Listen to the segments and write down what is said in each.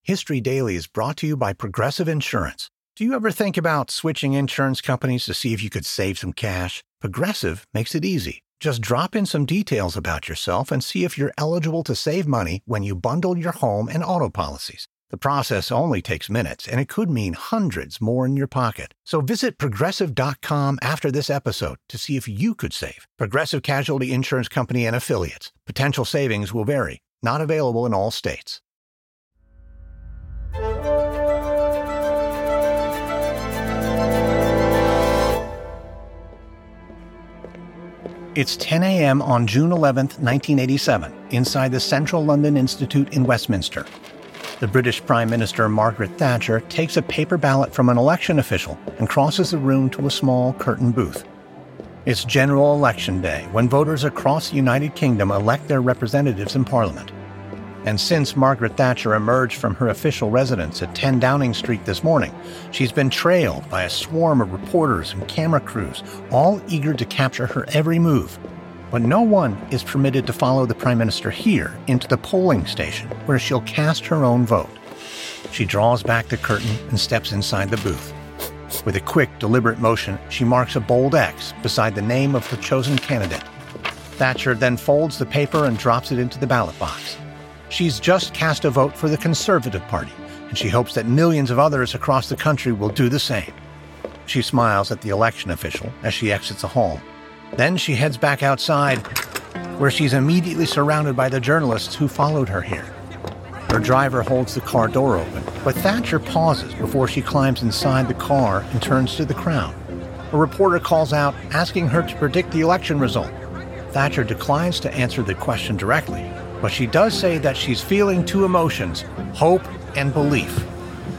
History Daily is brought to you by Progressive Insurance. Do you ever think about switching insurance companies to see if you could save some cash? Progressive makes it easy. Just drop in some details about yourself and see if you're eligible to save money when you bundle your home and auto policies. The process only takes minutes, and it could mean hundreds more in your pocket. So visit Progressive.com after this episode to see if you could save. Progressive Casualty Insurance Company and Affiliates. Potential savings will vary. Not available in all states. It's 10 a.m. on June 11, 1987, inside the Central London Institute in Westminster. The British Prime Minister Margaret Thatcher takes a paper ballot from an election official and crosses the room to a small curtain booth. It's General Election Day, when voters across the United Kingdom elect their representatives in Parliament. And since Margaret Thatcher emerged from her official residence at 10 Downing Street this morning, she's been trailed by a swarm of reporters and camera crews, all eager to capture her every move. But no one is permitted to follow the Prime Minister here into the polling station, where she'll cast her own vote. She draws back the curtain and steps inside the booth. With a quick, deliberate motion, she marks a bold X beside the name of the chosen candidate. Thatcher then folds the paper and drops it into the ballot box. She's just cast a vote for the Conservative Party, and she hopes that millions of others across the country will do the same. She smiles at the election official as she exits the hall. Then she heads back outside, where she's immediately surrounded by the journalists who followed her here. Her driver holds the car door open, but Thatcher pauses before she climbs inside the car and turns to the crowd. A reporter calls out, asking her to predict the election result. Thatcher declines to answer the question directly, but she does say that she's feeling two emotions, hope and belief.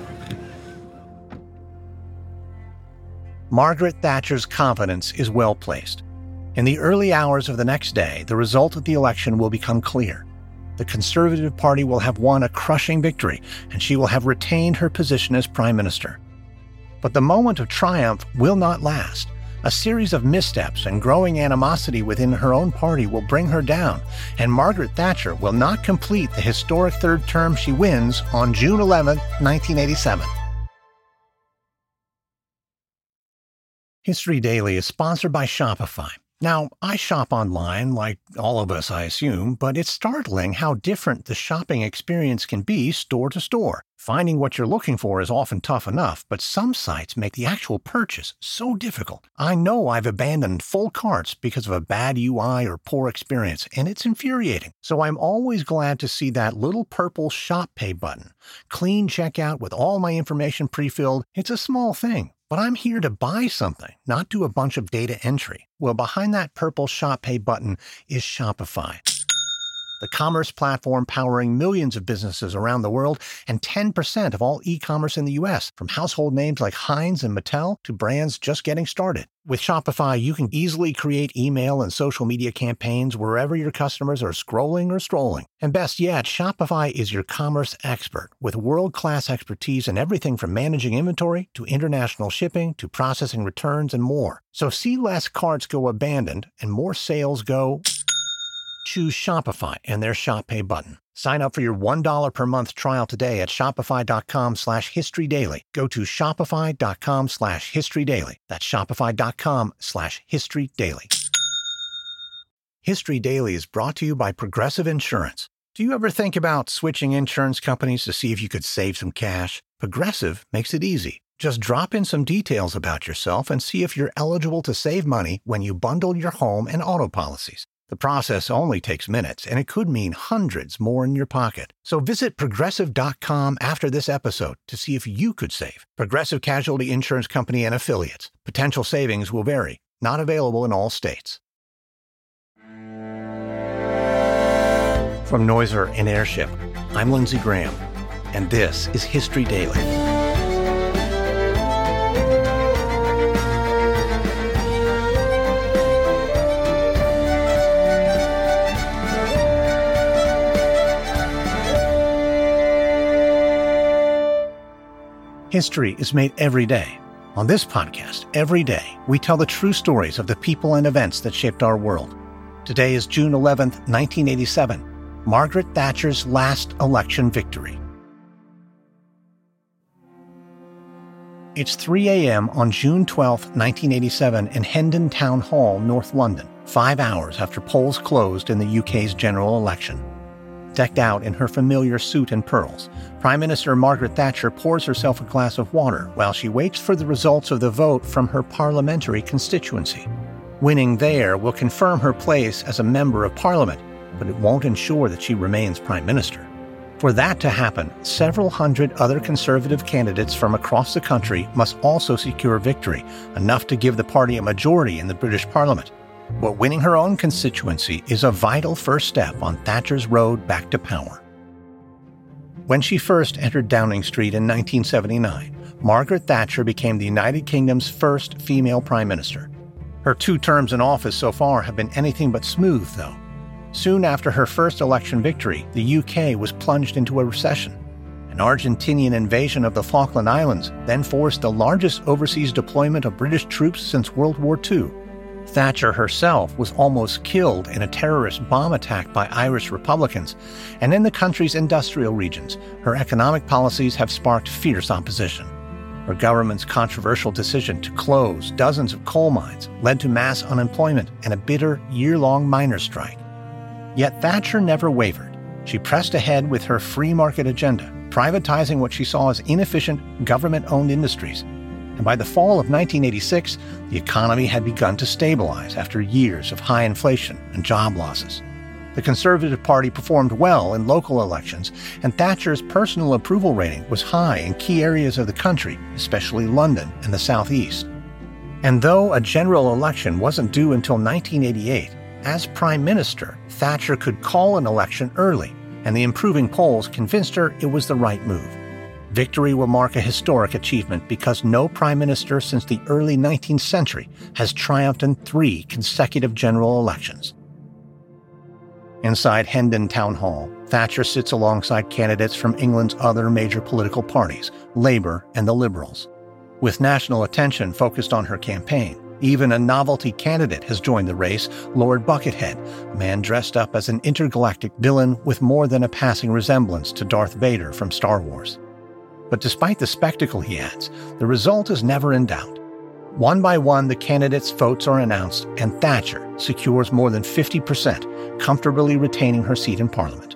Margaret Thatcher's confidence is well placed. In the early hours of the next day, the result of the election will become clear. The Conservative Party will have won a crushing victory, and she will have retained her position as Prime Minister. But the moment of triumph will not last. A series of missteps and growing animosity within her own party will bring her down, and Margaret Thatcher will not complete the historic third term she wins on June 11, 1987. History Daily is sponsored by Shopify. Now, I shop online, like all of us, I assume, but it's startling how different the shopping experience can be store to store. Finding what you're looking for is often tough enough, but some sites make the actual purchase so difficult. I know I've abandoned full carts because of a bad UI or poor experience, and it's infuriating. So I'm always glad to see that little purple Shop Pay button. Clean checkout with all my information pre-filled. It's a small thing. But I'm here to buy something, not do a bunch of data entry. Well, behind that purple Shop Pay button is Shopify, the commerce platform powering millions of businesses around the world and 10% of all e-commerce in the U.S., from household names like Heinz and Mattel to brands just getting started. With Shopify, you can easily create email and social media campaigns wherever your customers are scrolling or strolling. And best yet, Shopify is your commerce expert with world-class expertise in everything from managing inventory to international shipping to processing returns and more. So see less carts go abandoned and more sales go... Choose Shopify and their Shop Pay button. Sign up for your $1 per month trial today at shopify.com/historydaily. Go to shopify.com/historydaily. That's shopify.com/historydaily. History Daily is brought to you by Progressive Insurance. Do you ever think about switching insurance companies to see if you could save some cash? Progressive makes it easy. Just drop in some details about yourself and see if you're eligible to save money when you bundle your home and auto policies. The process only takes minutes, and it could mean hundreds more in your pocket. So visit Progressive.com after this episode to see if you could save. Progressive Casualty Insurance Company and Affiliates. Potential savings will vary. Not available in all states. From Noiser and Airship, I'm Lindsey Graham, and this is History Daily. History is made every day. On this podcast, every day, we tell the true stories of the people and events that shaped our world. Today is June 11th, 1987, Margaret Thatcher's last election victory. It's 3 a.m. on June 12, 1987 in Hendon Town Hall, North London, 5 hours after polls closed in the UK's general election. Decked out in her familiar suit and pearls, Prime Minister Margaret Thatcher pours herself a glass of water while she waits for the results of the vote from her parliamentary constituency. Winning there will confirm her place as a member of Parliament, but it won't ensure that she remains Prime Minister. For that to happen, several hundred other Conservative candidates from across the country must also secure victory, enough to give the party a majority in the British Parliament. But winning her own constituency is a vital first step on Thatcher's road back to power. When she first entered Downing Street in 1979, Margaret Thatcher became the United Kingdom's first female Prime Minister. Her 2 terms in office so far have been anything but smooth, though. Soon after her first election victory, the UK was plunged into a recession. An Argentinian invasion of the Falkland Islands then forced the largest overseas deployment of British troops since World War II. Thatcher herself was almost killed in a terrorist bomb attack by Irish Republicans, and in the country's industrial regions, her economic policies have sparked fierce opposition. Her government's controversial decision to close dozens of coal mines led to mass unemployment and a bitter, year-long miners' strike. Yet Thatcher never wavered. She pressed ahead with her free market agenda, privatizing what she saw as inefficient government-owned industries. And by the fall of 1986, the economy had begun to stabilize after years of high inflation and job losses. The Conservative Party performed well in local elections, and Thatcher's personal approval rating was high in key areas of the country, especially London and the South East. And though a general election wasn't due until 1988, as Prime Minister, Thatcher could call an election early, and the improving polls convinced her it was the right move. Victory will mark a historic achievement because no prime minister since the early 19th century has triumphed in 3 consecutive general elections. Inside Hendon Town Hall, Thatcher sits alongside candidates from England's other major political parties, Labour and the Liberals. With national attention focused on her campaign, even a novelty candidate has joined the race, Lord Buckethead, a man dressed up as an intergalactic villain with more than a passing resemblance to Darth Vader from Star Wars. But despite the spectacle he adds, the result is never in doubt. One by one, the candidates' votes are announced, and Thatcher secures more than 50%, comfortably retaining her seat in Parliament.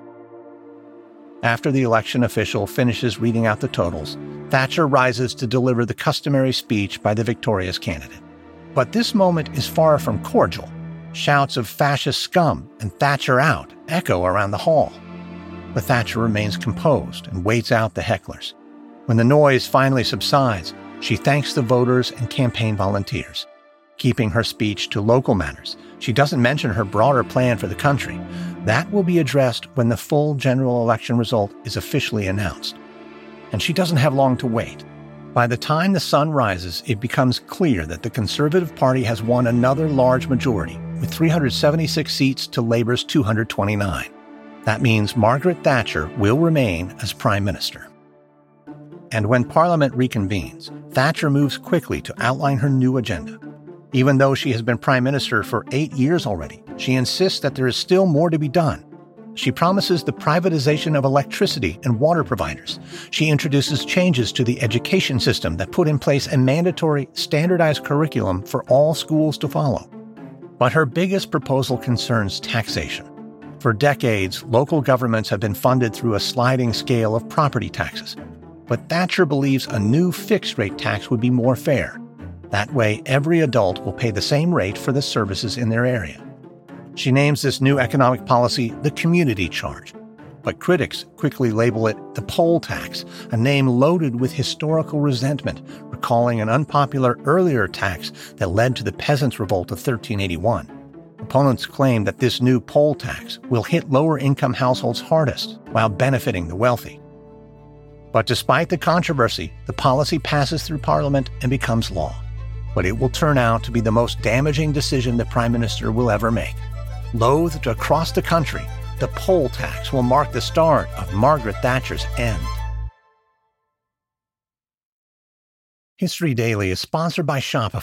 After the election official finishes reading out the totals, Thatcher rises to deliver the customary speech by the victorious candidate. But this moment is far from cordial. Shouts of fascist scum and Thatcher out echo around the hall. But Thatcher remains composed and waits out the hecklers. When the noise finally subsides, she thanks the voters and campaign volunteers. Keeping her speech to local matters, she doesn't mention her broader plan for the country. That will be addressed when the full general election result is officially announced. And she doesn't have long to wait. By the time the sun rises, it becomes clear that the Conservative Party has won another large majority, with 376 seats to Labour's 229. That means Margaret Thatcher will remain as Prime Minister. And when Parliament reconvenes, Thatcher moves quickly to outline her new agenda. Even though she has been Prime Minister for 8 years already, she insists that there is still more to be done. She promises the privatization of electricity and water providers. She introduces changes to the education system that put in place a mandatory, standardized curriculum for all schools to follow. But her biggest proposal concerns taxation. For decades, local governments have been funded through a sliding scale of property taxes. But Thatcher believes a new fixed-rate tax would be more fair. That way, every adult will pay the same rate for the services in their area. She names this new economic policy the community charge. But critics quickly label it the poll tax, a name loaded with historical resentment, recalling an unpopular earlier tax that led to the Peasants' Revolt of 1381. Opponents claim that this new poll tax will hit lower-income households hardest while benefiting the wealthy. But despite the controversy, the policy passes through Parliament and becomes law. But it will turn out to be the most damaging decision the Prime Minister will ever make. Loathed across the country, the poll tax will mark the start of Margaret Thatcher's end. History Daily is sponsored by Shopify.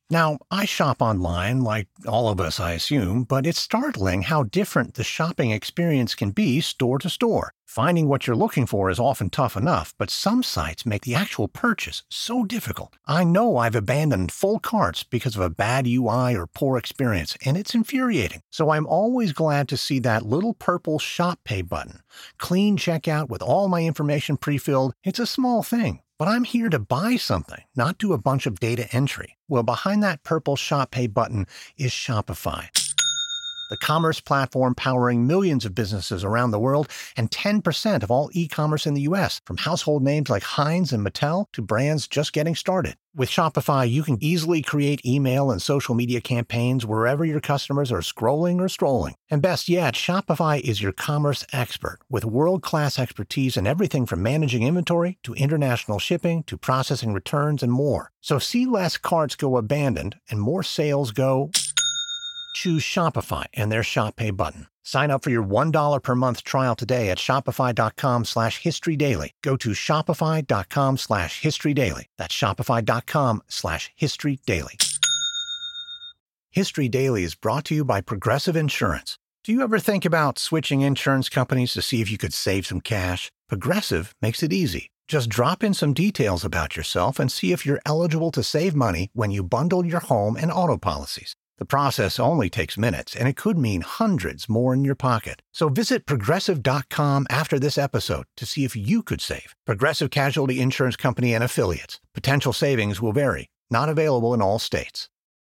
Now, I shop online, like all of us, I assume, but it's startling how different the shopping experience can be store to store. Finding what you're looking for is often tough enough, but some sites make the actual purchase so difficult. I know I've abandoned full carts because of a bad UI or poor experience, and it's infuriating. So I'm always glad to see that little purple Shop Pay button. Clean checkout with all my information pre-filled. It's a small thing. But I'm here to buy something, not do a bunch of data entry. Well, behind that purple Shop Pay button is Shopify, the commerce platform powering millions of businesses around the world and 10% of all e-commerce in the U.S., from household names like Heinz and Mattel to brands just getting started. With Shopify, you can easily create email and social media campaigns wherever your customers are scrolling or strolling. And best yet, Shopify is your commerce expert with world-class expertise in everything from managing inventory to international shipping to processing returns and more. So see less carts go abandoned and more sales go... Choose Shopify and their Shop Pay button. Sign up for your $1 per month trial today at shopify.com/historydaily. Go to shopify.com/historydaily. That's shopify.com/historydaily. History Daily is brought to you by Progressive Insurance. Do you ever think about switching insurance companies to see if you could save some cash? Progressive makes it easy. Just drop in some details about yourself and see if you're eligible to save money when you bundle your home and auto policies. The process only takes minutes, and it could mean hundreds more in your pocket. So visit Progressive.com after this episode to see if you could save. Progressive Casualty Insurance Company and Affiliates. Potential savings will vary. Not available in all states.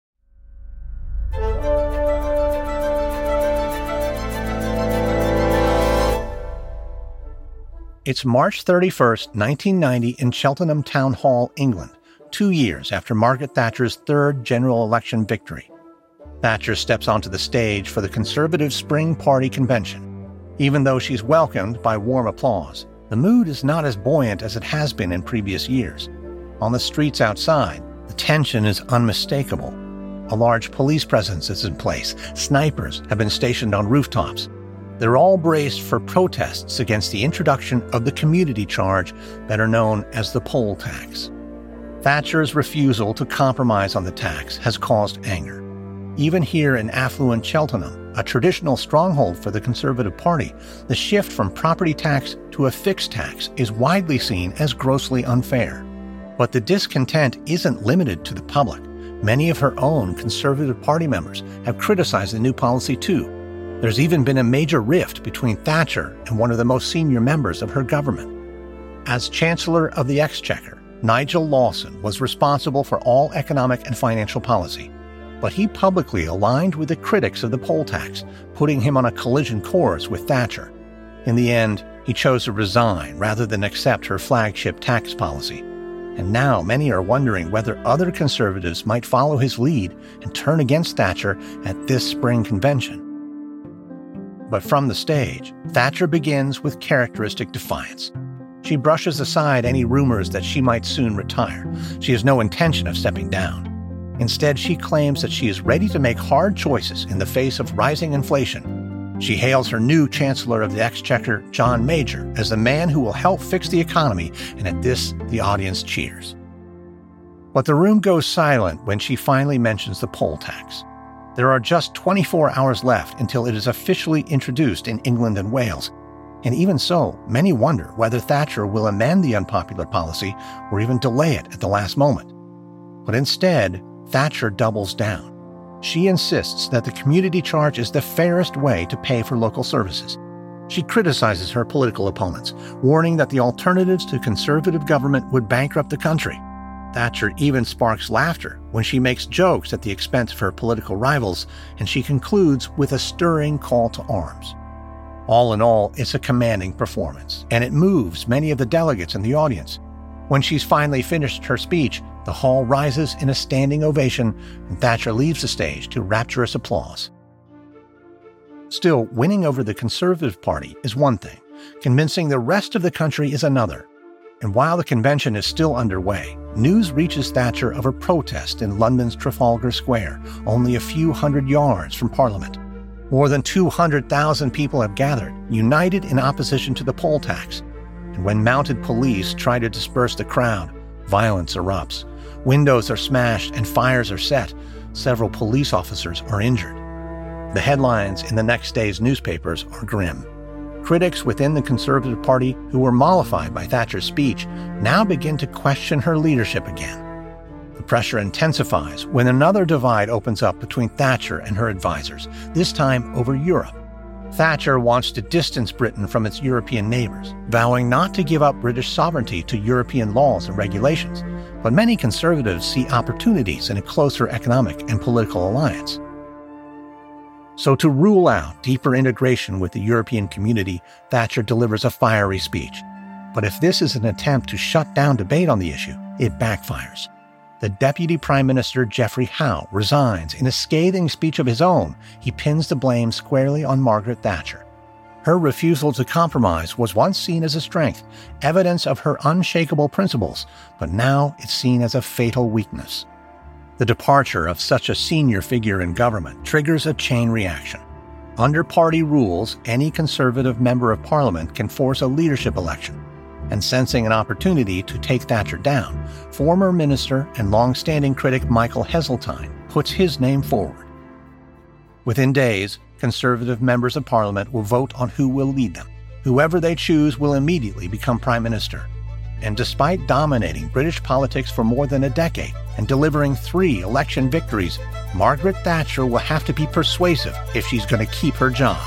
It's March 31st, 1990 in Cheltenham Town Hall, England, 2 years after Margaret Thatcher's third general election victory. Thatcher steps onto the stage for the Conservative Spring Party convention. Even though she's welcomed by warm applause, the mood is not as buoyant as it has been in previous years. On the streets outside, the tension is unmistakable. A large police presence is in place. Snipers have been stationed on rooftops. They're all braced for protests against the introduction of the community charge, better known as the poll tax. Thatcher's refusal to compromise on the tax has caused anger. Even here in affluent Cheltenham, a traditional stronghold for the Conservative Party, the shift from property tax to a fixed tax is widely seen as grossly unfair. But the discontent isn't limited to the public. Many of her own Conservative Party members have criticized the new policy too. There's even been a major rift between Thatcher and one of the most senior members of her government. As Chancellor of the Exchequer, Nigel Lawson was responsible for all economic and financial policy. But he publicly aligned with the critics of the poll tax, putting him on a collision course with Thatcher. In the end, he chose to resign rather than accept her flagship tax policy. And now many are wondering whether other Conservatives might follow his lead and turn against Thatcher at this spring convention. But from the stage, Thatcher begins with characteristic defiance. She brushes aside any rumors that she might soon retire. She has no intention of stepping down. Instead, she claims that she is ready to make hard choices in the face of rising inflation. She hails her new Chancellor of the Exchequer, John Major, as the man who will help fix the economy, and at this, the audience cheers. But the room goes silent when she finally mentions the poll tax. There are just 24 hours left until it is officially introduced in England and Wales. And even so, many wonder whether Thatcher will amend the unpopular policy or even delay it at the last moment. But instead, Thatcher doubles down. She insists that the community charge is the fairest way to pay for local services. She criticizes her political opponents, warning that the alternatives to conservative government would bankrupt the country. Thatcher even sparks laughter when she makes jokes at the expense of her political rivals, and she concludes with a stirring call to arms. All in all, it's a commanding performance, and it moves many of the delegates in the audience. When she's finally finished her speech, the hall rises in a standing ovation, and Thatcher leaves the stage to rapturous applause. Still, winning over the Conservative Party is one thing. Convincing the rest of the country is another. And while the convention is still underway, news reaches Thatcher of a protest in London's Trafalgar Square, only a few hundred yards from Parliament. More than 200,000 people have gathered, united in opposition to the poll tax. And when mounted police try to disperse the crowd, Violence erupts. Windows are smashed and fires are set. Several police officers are injured. The headlines in the next day's newspapers are grim. Critics within the Conservative Party who were mollified by Thatcher's speech now begin to question her leadership again. The pressure intensifies when another divide opens up between Thatcher and her advisors, this time over Europe. Thatcher wants to distance Britain from its European neighbors, vowing not to give up British sovereignty to European laws and regulations. But many conservatives see opportunities in a closer economic and political alliance. So to rule out deeper integration with the European community, Thatcher delivers a fiery speech. But if this is an attempt to shut down debate on the issue, it backfires. The Deputy Prime Minister Geoffrey Howe resigns in a scathing speech of his own. He pins the blame squarely on Margaret Thatcher. Her refusal to compromise was once seen as a strength, evidence of her unshakable principles, but now it's seen as a fatal weakness. The departure of such a senior figure in government triggers a chain reaction. Under party rules, any Conservative member of Parliament can force a leadership election. And sensing an opportunity to take Thatcher down, former minister and long-standing critic Michael Heseltine puts his name forward. Within days, Conservative members of Parliament will vote on who will lead them. Whoever they choose will immediately become Prime Minister. And despite dominating British politics for more than a decade and delivering 3 election victories, Margaret Thatcher will have to be persuasive if she's going to keep her job.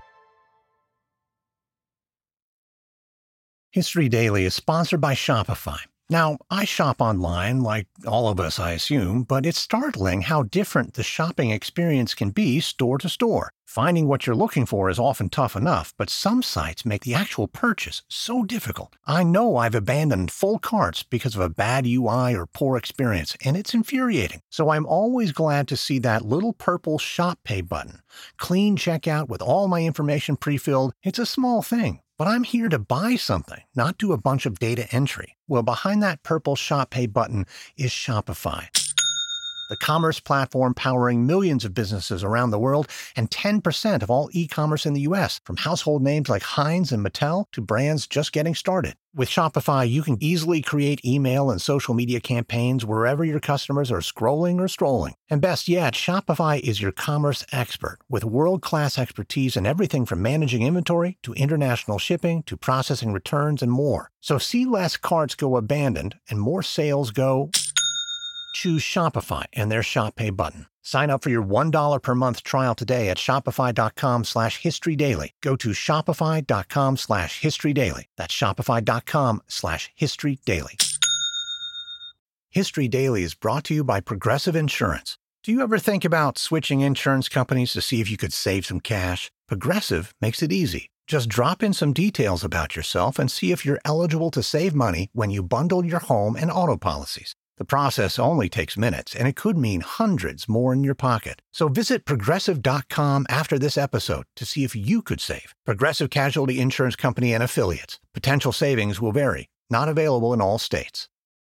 History Daily is sponsored by Shopify. Now, I shop online, like all of us, I assume, but it's startling how different the shopping experience can be store to store. Finding what you're looking for is often tough enough, but some sites make the actual purchase so difficult. I know I've abandoned full carts because of a bad UI or poor experience, and it's infuriating. So I'm always glad to see that little purple Shop Pay button. Clean checkout with all my information pre-filled. It's a small thing. But I'm here to buy something, not do a bunch of data entry. Well, behind that purple Shop Pay button is Shopify, the commerce platform powering millions of businesses around the world and 10% of all e-commerce in the U.S., from household names like Heinz and Mattel to brands just getting started. With Shopify, you can easily create email and social media campaigns wherever your customers are scrolling or strolling. And best yet, Shopify is your commerce expert with world-class expertise in everything from managing inventory to international shipping to processing returns and more. So see less carts go abandoned and more sales go... Choose Shopify and their Shop Pay button. Sign up for your $1 per month trial today at shopify.com/historydaily. Go to shopify.com/historydaily. That's shopify.com/historydaily. History Daily is brought to you by Progressive Insurance. Do you ever think about switching insurance companies to see if you could save some cash? Progressive makes it easy. Just drop in some details about yourself and see if you're eligible to save money when you bundle your home and auto policies. The process only takes minutes, and it could mean hundreds more in your pocket. So visit Progressive.com after this episode to see if you could save. Progressive Casualty Insurance Company and Affiliates. Potential savings will vary. Not available in all states.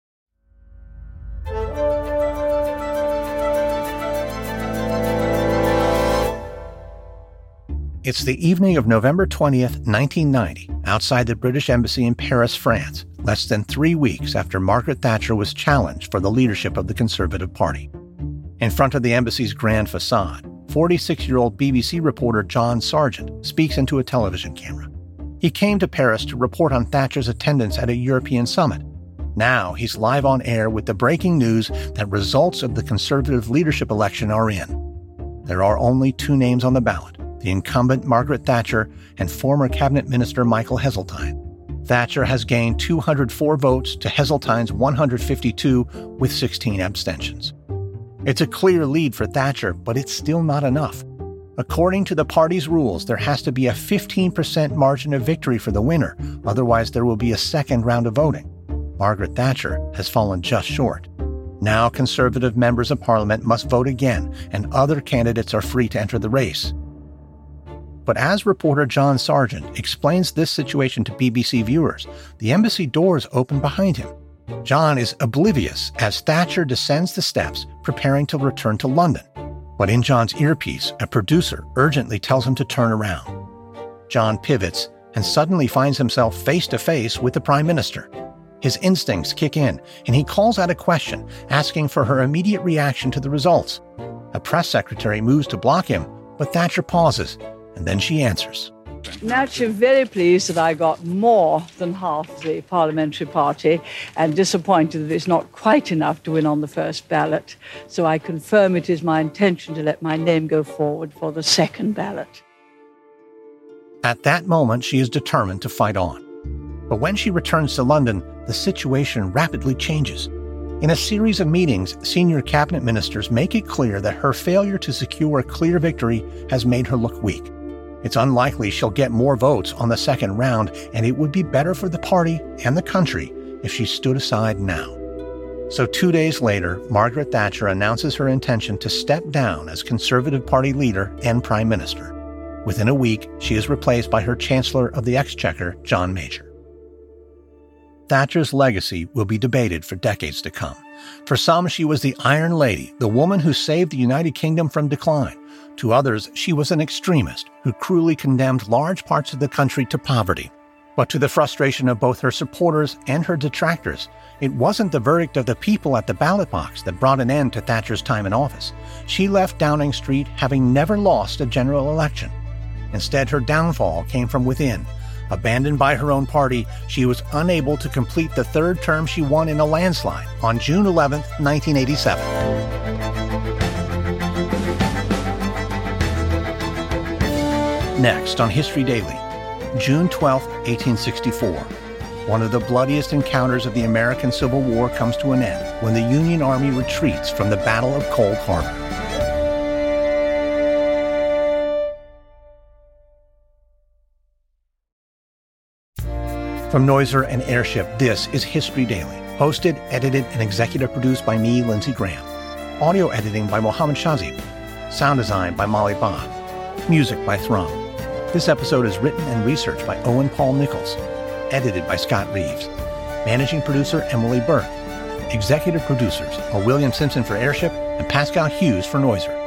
It's the evening of November 20th, 1990, outside the British Embassy in Paris, France, less than 3 weeks after Margaret Thatcher was challenged for the leadership of the Conservative Party. In front of the embassy's grand facade, 46-year-old BBC reporter John Sargent speaks into a television camera. He came to Paris to report on Thatcher's attendance at a European summit. Now he's live on air with the breaking news that results of the Conservative leadership election are in. There are only 2 names on the ballot: the incumbent Margaret Thatcher and former cabinet minister Michael Heseltine. Thatcher has gained 204 votes to Heseltine's 152 with 16 abstentions. It's a clear lead for Thatcher, but it's still not enough. According to the party's rules, there has to be a 15% margin of victory for the winner, otherwise there will be a second round of voting. Margaret Thatcher has fallen just short. Now Conservative members of Parliament must vote again, and other candidates are free to enter the race. But as reporter John Sargent explains this situation to BBC viewers, the embassy doors open behind him. John is oblivious as Thatcher descends the steps, preparing to return to London. But in John's earpiece, a producer urgently tells him to turn around. John pivots and suddenly finds himself face to face with the Prime Minister. His instincts kick in, and he calls out a question, asking for her immediate reaction to the results. A press secretary moves to block him, but Thatcher pauses, and then she answers. Naturally, very pleased that I got more than half the parliamentary party and disappointed that it's not quite enough to win on the first ballot. So I confirm it is my intention to let my name go forward for the second ballot. At that moment, she is determined to fight on. But when she returns to London, the situation rapidly changes. In a series of meetings, senior cabinet ministers make it clear that her failure to secure a clear victory has made her look weak. It's unlikely she'll get more votes on the second round, and it would be better for the party and the country if she stood aside now. So 2 days later, Margaret Thatcher announces her intention to step down as Conservative Party leader and Prime Minister. Within a week, she is replaced by her Chancellor of the Exchequer, John Major. Thatcher's legacy will be debated for decades to come. For some, she was the Iron Lady, the woman who saved the United Kingdom from decline. To others, she was an extremist who cruelly condemned large parts of the country to poverty. But to the frustration of both her supporters and her detractors, it wasn't the verdict of the people at the ballot box that brought an end to Thatcher's time in office. She left Downing Street having never lost a general election. Instead, her downfall came from within. Abandoned by her own party, she was unable to complete the third term she won in a landslide on June 11, 1987. Next on History Daily, June 12, 1864. One of the bloodiest encounters of the American Civil War comes to an end when the Union Army retreats from the Battle of Cold Harbor. From Noiser and Airship, this is History Daily, hosted, edited, and executive produced by me, Lindsey Graham. Audio editing by Mohammed Shazib. Sound design by Molly Bond. Music by Thrum. This episode is written and researched by Owen Paul Nichols. Edited by Scott Reeves. Managing producer Emily Burke. Executive producers are William Simpson for Airship and Pascal Hughes for Noiser.